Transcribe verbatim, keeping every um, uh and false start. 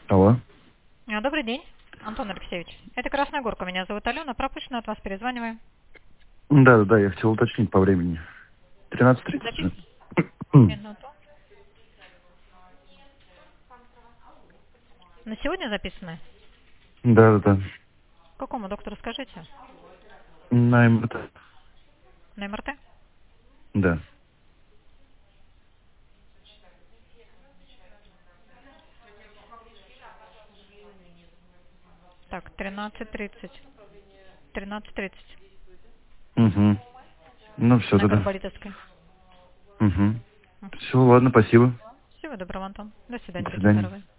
Алло. А, Добрый день, Антон Алексеевич. Это Красная Горка. Меня зовут Алена. Пропущено от вас. Перезваниваем. Да, да, да, я хотел уточнить по времени. тринадцать тридцать же. Записано. Минуту. На сегодня записано? Да, да, да. Какому доктору скажите? На МРТ. На эм эр тэ? Да. Так, тринадцать тридцать. тринадцать тридцать. Угу. Ну все На тогда. Горболитовской. Угу. Все, ладно, спасибо. Всего доброго, Антон. До До свидания. Будьте свидания. здоровы.